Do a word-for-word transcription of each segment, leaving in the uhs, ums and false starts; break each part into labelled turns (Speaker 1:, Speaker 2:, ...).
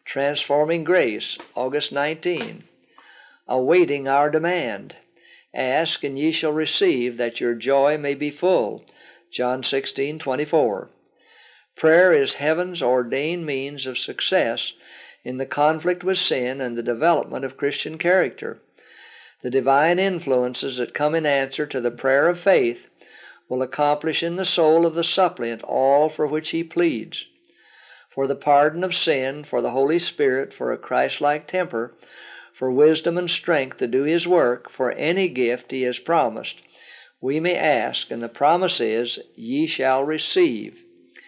Speaker 1: Transforming Grace, August nineteenth. Awaiting our demand. Ask, and ye shall receive, that your joy may be full, John sixteen twenty-four. Prayer is heaven's ordained means of success in the conflict with sin and the development of Christian character. The divine influences that come in answer to the prayer of faith will accomplish in the soul of the suppliant all for which he pleads. For the pardon of sin, for the Holy Spirit, for a Christ-like temper, for wisdom and strength to do His work, for any gift He has promised, we may ask, and the promise is, ye shall receive.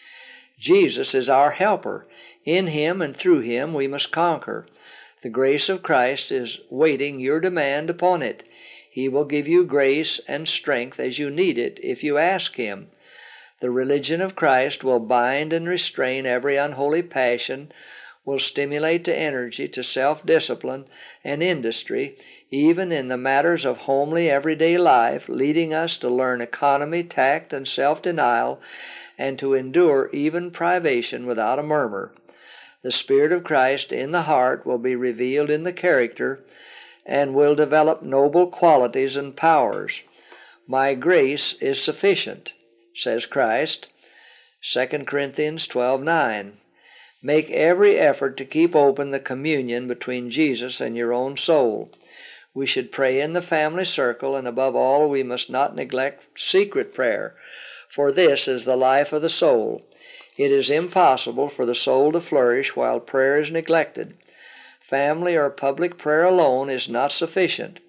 Speaker 1: Jesus is our helper. In Him and through Him we must conquer. The grace of Christ is waiting your demand upon it. He will give you grace and strength as you need it if you ask Him. The religion of Christ will bind and restrain every unholy passion, will stimulate to energy, to self-discipline and industry, even in the matters of homely everyday life, leading us to learn economy, tact, and self-denial, and to endure even privation without a murmur. The Spirit of Christ in the heart will be revealed in the character and will develop noble qualities and powers. My grace is sufficient, says Christ, Second Corinthians twelve nine. Make every effort to keep open the communion between Jesus and your own soul. We should pray in the family circle, and above all we must not neglect secret prayer, for this is the life of the soul. It is impossible for the soul to flourish while prayer is neglected. Family or public prayer alone is not sufficient.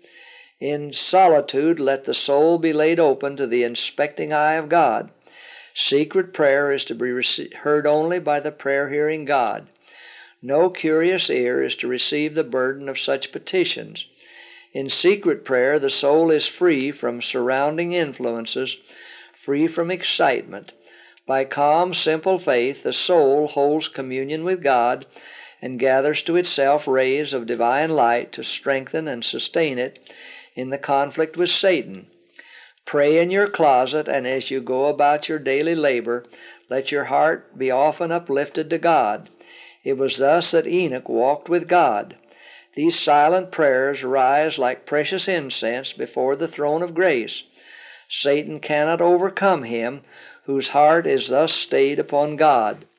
Speaker 1: In solitude let the soul be laid open to the inspecting eye of God. Secret prayer is to be heard only by the prayer-hearing God. No curious ear is to receive the burden of such petitions. In secret prayer the soul is free from surrounding influences, free from excitement. By calm, simple faith, the soul holds communion with God and gathers to itself rays of divine light to strengthen and sustain it in the conflict with Satan. Pray in your closet, and as you go about your daily labor, let your heart be often uplifted to God. It was thus that Enoch walked with God. These silent prayers rise like precious incense before the throne of grace. Satan cannot overcome him whose heart is thus stayed upon God.